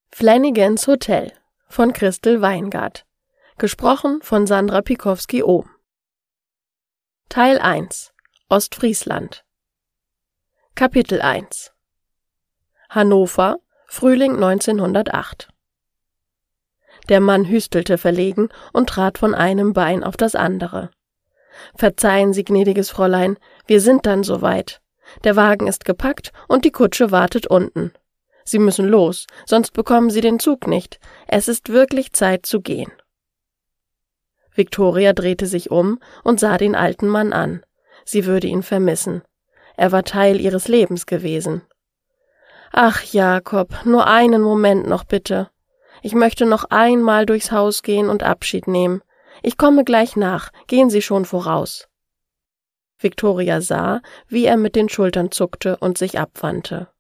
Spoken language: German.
Flanagans Hotel von Christel Weingart. Gesprochen von Sandra Pikowski-Ohm. Teil 1 Ostfriesland. Kapitel 1 Hannover, Frühling 1908. Der Mann hüstelte verlegen und trat von einem Bein auf das andere. »Verzeihen Sie, gnädiges Fräulein, wir sind dann soweit. Der Wagen ist gepackt und die Kutsche wartet unten. Sie müssen los, sonst bekommen Sie den Zug nicht. Es ist wirklich Zeit zu gehen.« Viktoria drehte sich um und sah den alten Mann an. Sie würde ihn vermissen. Er war Teil ihres Lebens gewesen. »Ach, Jakob, nur einen Moment noch bitte. Ich möchte noch einmal durchs Haus gehen und Abschied nehmen. Ich komme gleich nach, gehen Sie schon voraus.« Viktoria sah, wie er mit den Schultern zuckte und sich abwandte.